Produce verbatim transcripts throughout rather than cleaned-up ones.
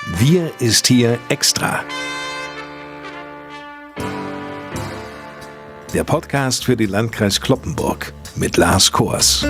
Wir ist hier extra. Der Podcast für den Landkreis Cloppenburg mit Lars Kors.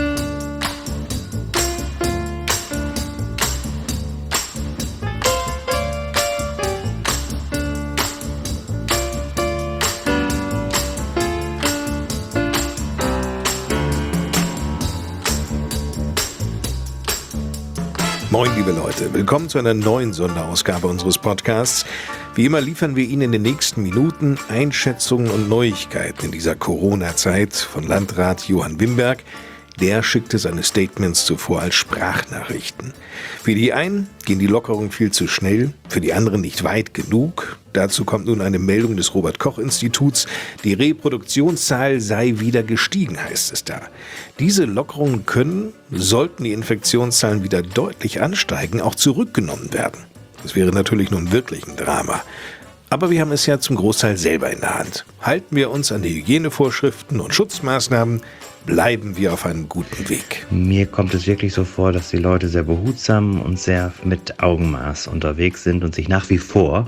Moin, liebe Leute, willkommen zu einer neuen Sonderausgabe unseres Podcasts. Wie immer liefern wir Ihnen in den nächsten Minuten Einschätzungen und Neuigkeiten in dieser Corona-Zeit von Landrat Johann Wimberg. Der schickte seine Statements zuvor als Sprachnachrichten. Für die einen gehen die Lockerungen viel zu schnell, für die anderen nicht weit genug. Dazu kommt nun eine Meldung des Robert-Koch-Instituts. Die Reproduktionszahl sei wieder gestiegen, heißt es da. Diese Lockerungen können, sollten die Infektionszahlen wieder deutlich ansteigen, auch zurückgenommen werden. Das wäre natürlich nun wirklich ein Drama. Aber wir haben es ja zum Großteil selber in der Hand. Halten wir uns an die Hygienevorschriften und Schutzmaßnahmen, bleiben wir auf einem guten Weg. Mir kommt es wirklich so vor, dass die Leute sehr behutsam und sehr mit Augenmaß unterwegs sind und sich nach wie vor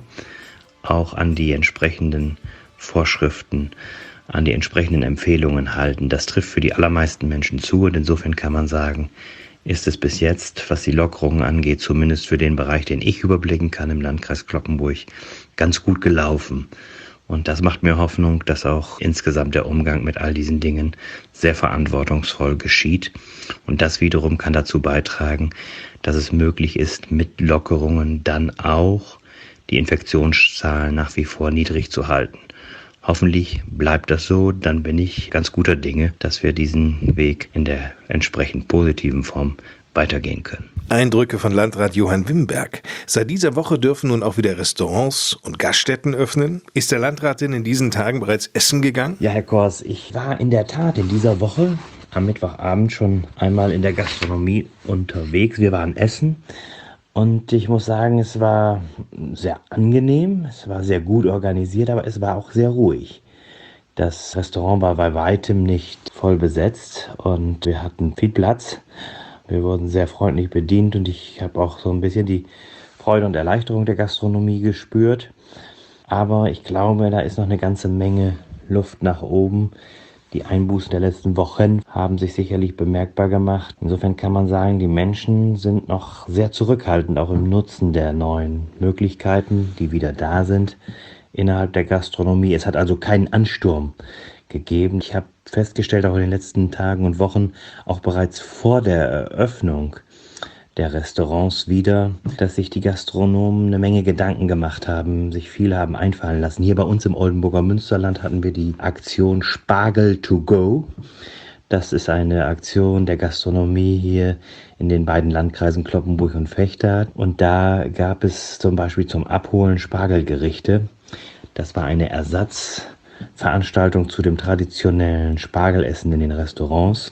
auch an die entsprechenden Vorschriften, an die entsprechenden Empfehlungen halten. Das trifft für die allermeisten Menschen zu und insofern kann man sagen, ist es bis jetzt, was die Lockerungen angeht, zumindest für den Bereich, den ich überblicken kann im Landkreis Cloppenburg, ganz gut gelaufen. Und das macht mir Hoffnung, dass auch insgesamt der Umgang mit all diesen Dingen sehr verantwortungsvoll geschieht. Und das wiederum kann dazu beitragen, dass es möglich ist, mit Lockerungen dann auch die Infektionszahlen nach wie vor niedrig zu halten. Hoffentlich bleibt das so, dann bin ich ganz guter Dinge, dass wir diesen Weg in der entsprechend positiven Form weitergehen können. Eindrücke von Landrat Johann Wimberg. Seit dieser Woche dürfen nun auch wieder Restaurants und Gaststätten öffnen. Ist der Landrat denn in diesen Tagen bereits essen gegangen? Ja, Herr Kors, ich war in der Tat in dieser Woche am Mittwochabend schon einmal in der Gastronomie unterwegs. Wir waren essen und ich muss sagen, es war sehr angenehm, es war sehr gut organisiert, aber es war auch sehr ruhig. Das Restaurant war bei weitem nicht voll besetzt und wir hatten viel Platz. Wir wurden sehr freundlich bedient und ich habe auch so ein bisschen die Freude und Erleichterung der Gastronomie gespürt. Aber ich glaube, da ist noch eine ganze Menge Luft nach oben. Die Einbußen der letzten Wochen haben sich sicherlich bemerkbar gemacht. Insofern kann man sagen, die Menschen sind noch sehr zurückhaltend, auch im Nutzen der neuen Möglichkeiten, die wieder da sind innerhalb der Gastronomie. Es hat also keinen Ansturm gegeben. Ich habe festgestellt, auch in den letzten Tagen und Wochen, auch bereits vor der Eröffnung der Restaurants wieder, dass sich die Gastronomen eine Menge Gedanken gemacht haben, sich viel haben einfallen lassen. Hier bei uns im Oldenburger Münsterland hatten wir die Aktion Spargel to go. Das ist eine Aktion der Gastronomie hier in den beiden Landkreisen Cloppenburg und Vechta. Und da gab es zum Beispiel zum Abholen Spargelgerichte. Das war eine Ersatzveranstaltung zu dem traditionellen Spargelessen in den Restaurants.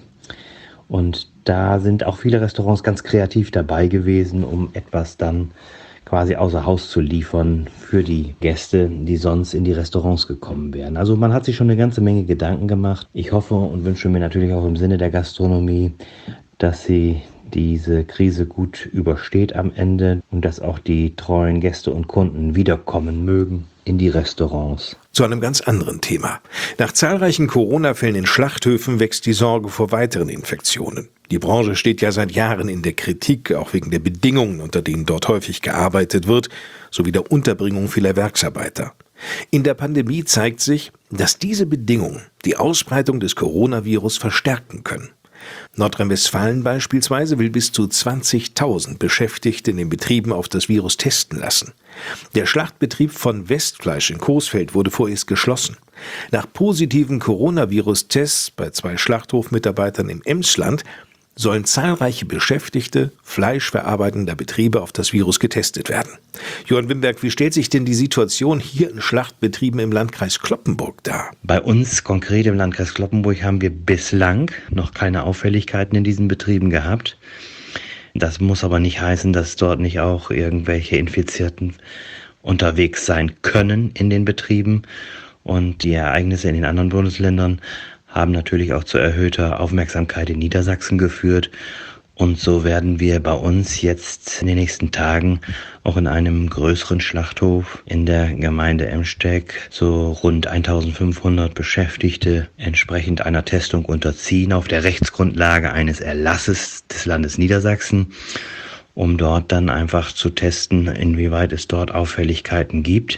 Und da sind auch viele Restaurants ganz kreativ dabei gewesen, um etwas dann quasi außer Haus zu liefern für die Gäste, die sonst in die Restaurants gekommen wären. Also man hat sich schon eine ganze Menge Gedanken gemacht. Ich hoffe und wünsche mir natürlich auch im Sinne der Gastronomie, dass sie diese Krise gut übersteht am Ende und dass auch die treuen Gäste und Kunden wiederkommen mögen in die Restaurants. Zu einem ganz anderen Thema. Nach zahlreichen Corona-Fällen in Schlachthöfen wächst die Sorge vor weiteren Infektionen. Die Branche steht ja seit Jahren in der Kritik, auch wegen der Bedingungen, unter denen dort häufig gearbeitet wird, sowie der Unterbringung vieler Werksarbeiter. In der Pandemie zeigt sich, dass diese Bedingungen die Ausbreitung des Coronavirus verstärken können. Nordrhein-Westfalen beispielsweise will bis zu zwanzigtausend Beschäftigte in den Betrieben auf das Virus testen lassen. Der Schlachtbetrieb von Westfleisch in Coesfeld wurde vorerst geschlossen. Nach positiven Coronavirus-Tests bei zwei Schlachthofmitarbeitern im Emsland sollen zahlreiche Beschäftigte fleischverarbeitender Betriebe auf das Virus getestet werden. Johann Wimberg, wie stellt sich denn die Situation hier in Schlachtbetrieben im Landkreis Cloppenburg dar? Bei uns konkret im Landkreis Cloppenburg haben wir bislang noch keine Auffälligkeiten in diesen Betrieben gehabt. Das muss aber nicht heißen, dass dort nicht auch irgendwelche Infizierten unterwegs sein können in den Betrieben. Und die Ereignisse in den anderen Bundesländern haben natürlich auch zu erhöhter Aufmerksamkeit in Niedersachsen geführt. Und so werden wir bei uns jetzt in den nächsten Tagen auch in einem größeren Schlachthof in der Gemeinde Emsteg so rund eintausendfünfhundert Beschäftigte entsprechend einer Testung unterziehen auf der Rechtsgrundlage eines Erlasses des Landes Niedersachsen, um dort dann einfach zu testen, inwieweit es dort Auffälligkeiten gibt.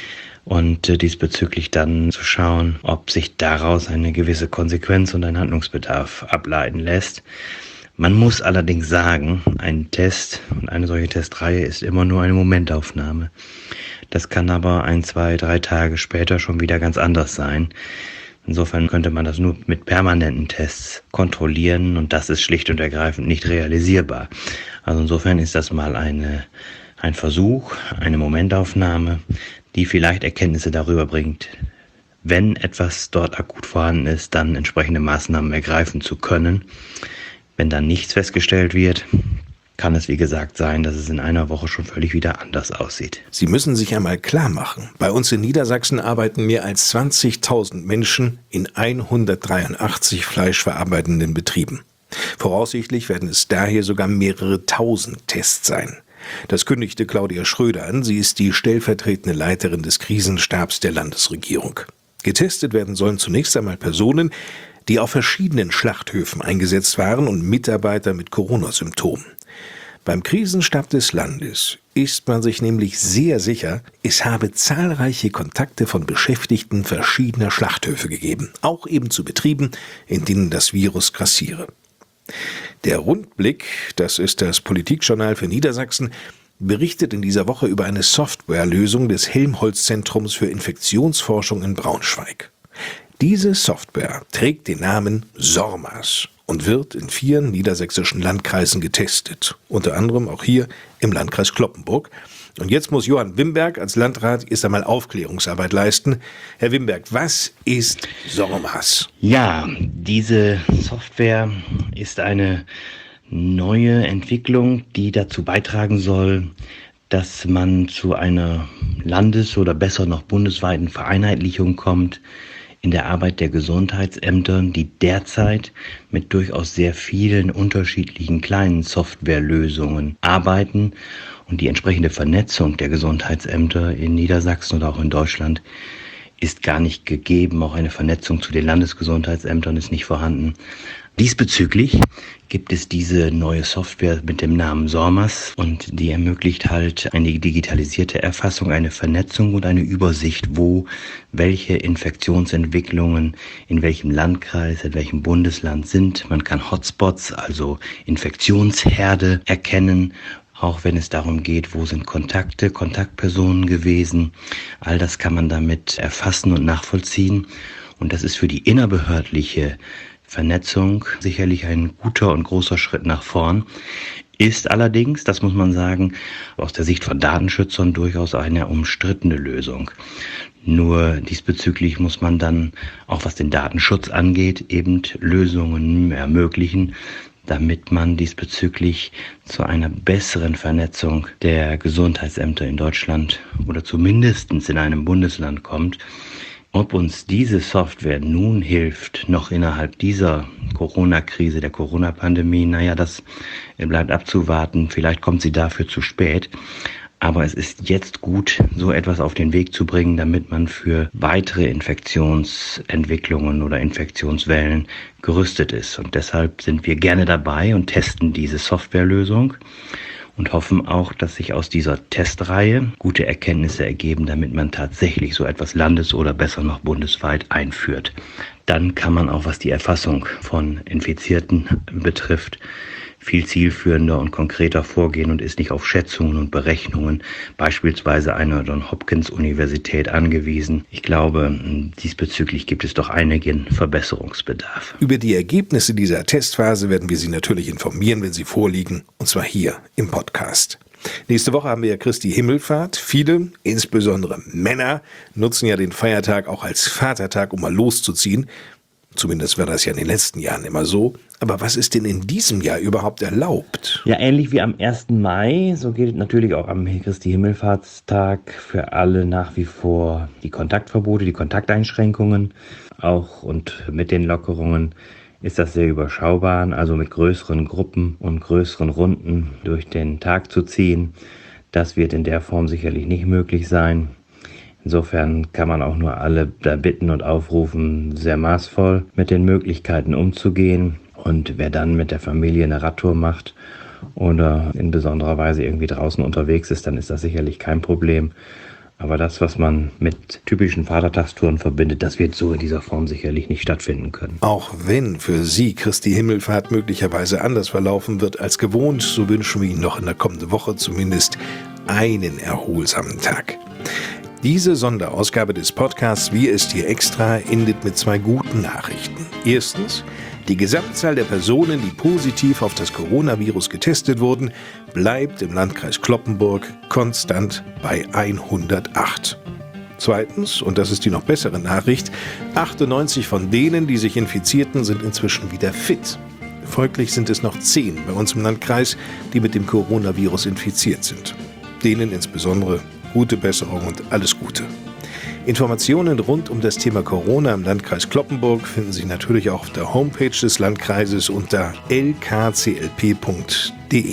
Und äh, diesbezüglich dann zu schauen, ob sich daraus eine gewisse Konsequenz und ein Handlungsbedarf ableiten lässt. Man muss allerdings sagen, ein Test und eine solche Testreihe ist immer nur eine Momentaufnahme. Das kann aber ein, zwei, drei Tage später schon wieder ganz anders sein. Insofern könnte man das nur mit permanenten Tests kontrollieren und das ist schlicht und ergreifend nicht realisierbar. Also insofern ist das mal eine, ein Versuch, eine Momentaufnahme, die vielleicht Erkenntnisse darüber bringt, wenn etwas dort akut vorhanden ist, dann entsprechende Maßnahmen ergreifen zu können. Wenn dann nichts festgestellt wird, kann es wie gesagt sein, dass es in einer Woche schon völlig wieder anders aussieht. Sie müssen sich einmal klar machen, bei uns in Niedersachsen arbeiten mehr als zwanzigtausend Menschen in hundertdreiundachtzig fleischverarbeitenden Betrieben. Voraussichtlich werden es daher sogar mehrere tausend Tests sein. Das kündigte Claudia Schröder an. Sie ist die stellvertretende Leiterin des Krisenstabs der Landesregierung. Getestet werden sollen zunächst einmal Personen, die auf verschiedenen Schlachthöfen eingesetzt waren und Mitarbeiter mit Corona-Symptomen. Beim Krisenstab des Landes ist man sich nämlich sehr sicher, es habe zahlreiche Kontakte von Beschäftigten verschiedener Schlachthöfe gegeben, auch eben zu Betrieben, in denen das Virus grassiere. Der Rundblick, das ist das Politikjournal für Niedersachsen, berichtet in dieser Woche über eine Softwarelösung des Helmholtz-Zentrums für Infektionsforschung in Braunschweig. Diese Software trägt den Namen SORMAS und wird in vier niedersächsischen Landkreisen getestet, unter anderem auch hier im Landkreis Cloppenburg. Und jetzt muss Johann Wimberg als Landrat erst einmal Aufklärungsarbeit leisten. Herr Wimberg, was ist SORMAS? Ja, diese Software ist eine neue Entwicklung, die dazu beitragen soll, dass man zu einer landes- oder besser noch bundesweiten Vereinheitlichung kommt in der Arbeit der Gesundheitsämter, die derzeit mit durchaus sehr vielen unterschiedlichen kleinen Softwarelösungen arbeiten. Und die entsprechende Vernetzung der Gesundheitsämter in Niedersachsen oder auch in Deutschland ist gar nicht gegeben. Auch eine Vernetzung zu den Landesgesundheitsämtern ist nicht vorhanden. Diesbezüglich gibt es diese neue Software mit dem Namen SORMAS und die ermöglicht halt eine digitalisierte Erfassung, eine Vernetzung und eine Übersicht, wo welche Infektionsentwicklungen in welchem Landkreis, in welchem Bundesland sind. Man kann Hotspots, also Infektionsherde, erkennen, auch wenn es darum geht, wo sind Kontakte, Kontaktpersonen gewesen. All das kann man damit erfassen und nachvollziehen. Und das ist für die innerbehördliche Vernetzung sicherlich ein guter und großer Schritt nach vorn, ist allerdings, das muss man sagen, aus der Sicht von Datenschützern durchaus eine umstrittene Lösung. Nur diesbezüglich muss man dann, auch was den Datenschutz angeht, eben Lösungen ermöglichen, damit man diesbezüglich zu einer besseren Vernetzung der Gesundheitsämter in Deutschland oder zumindest in einem Bundesland kommt. Ob uns diese Software nun hilft, noch innerhalb dieser Corona-Krise, der Corona-Pandemie, naja, das bleibt abzuwarten. Vielleicht kommt sie dafür zu spät. Aber es ist jetzt gut, so etwas auf den Weg zu bringen, damit man für weitere Infektionsentwicklungen oder Infektionswellen gerüstet ist. Und deshalb sind wir gerne dabei und testen diese Softwarelösung und hoffen auch, dass sich aus dieser Testreihe gute Erkenntnisse ergeben, damit man tatsächlich so etwas landes- oder besser noch bundesweit einführt. Dann kann man auch, was die Erfassung von Infizierten betrifft, viel zielführender und konkreter vorgehen und ist nicht auf Schätzungen und Berechnungen beispielsweise einer Johns Hopkins Universität angewiesen. Ich glaube, diesbezüglich gibt es doch einigen Verbesserungsbedarf. Über die Ergebnisse dieser Testphase werden wir Sie natürlich informieren, wenn sie vorliegen, und zwar hier im Podcast. Nächste Woche haben wir ja Christi Himmelfahrt. Viele, insbesondere Männer, nutzen ja den Feiertag auch als Vatertag, um mal loszuziehen. Zumindest war das ja in den letzten Jahren immer so. Aber was ist denn in diesem Jahr überhaupt erlaubt? Ja, ähnlich wie am ersten Mai, so gilt natürlich auch am Christi Himmelfahrtstag für alle nach wie vor die Kontaktverbote, die Kontakteinschränkungen auch und mit den Lockerungen ist das sehr überschaubar, also mit größeren Gruppen und größeren Runden durch den Tag zu ziehen. Das wird in der Form sicherlich nicht möglich sein. Insofern kann man auch nur alle da bitten und aufrufen, sehr maßvoll mit den Möglichkeiten umzugehen. Und wer dann mit der Familie eine Radtour macht oder in besonderer Weise irgendwie draußen unterwegs ist, dann ist das sicherlich kein Problem. Aber das, was man mit typischen Vatertagstouren verbindet, das wird so in dieser Form sicherlich nicht stattfinden können. Auch wenn für Sie Christi Himmelfahrt möglicherweise anders verlaufen wird als gewohnt, so wünschen wir Ihnen noch in der kommenden Woche zumindest einen erholsamen Tag. Diese Sonderausgabe des Podcasts Wir ist hier extra endet mit zwei guten Nachrichten. Erstens, die Gesamtzahl der Personen, die positiv auf das Coronavirus getestet wurden, bleibt im Landkreis Cloppenburg konstant bei hundertacht. Zweitens, und das ist die noch bessere Nachricht, achtundneunzig von denen, die sich infizierten, sind inzwischen wieder fit. Folglich sind es noch zehn bei uns im Landkreis, die mit dem Coronavirus infiziert sind. Denen insbesondere gute Besserung und alles Gute. Informationen rund um das Thema Corona im Landkreis Cloppenburg finden Sie natürlich auch auf der Homepage des Landkreises unter l k c l p punkt d e.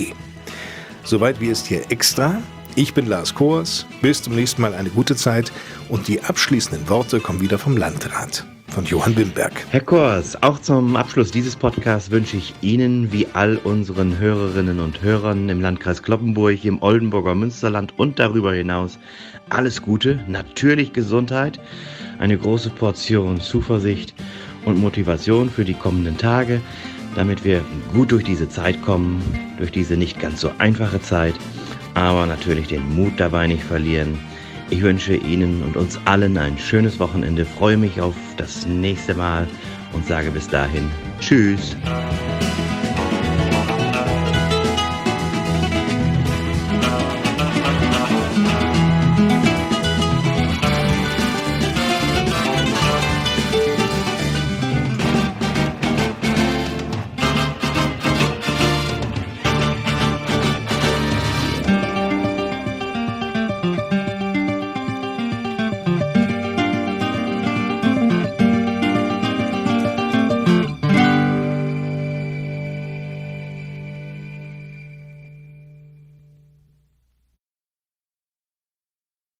Soweit wie ist hier extra. Ich bin Lars Kors. Bis zum nächsten Mal eine gute Zeit und die abschließenden Worte kommen wieder vom Landrat, von Johann Wimberg. Herr Kors, auch zum Abschluss dieses Podcasts wünsche ich Ihnen wie all unseren Hörerinnen und Hörern im Landkreis Cloppenburg, im Oldenburger Münsterland und darüber hinaus alles Gute, natürlich Gesundheit, eine große Portion Zuversicht und Motivation für die kommenden Tage, damit wir gut durch diese Zeit kommen, durch diese nicht ganz so einfache Zeit, aber natürlich den Mut dabei nicht verlieren. Ich wünsche Ihnen und uns allen ein schönes Wochenende, freue mich auf das nächste Mal und sage bis dahin Tschüss.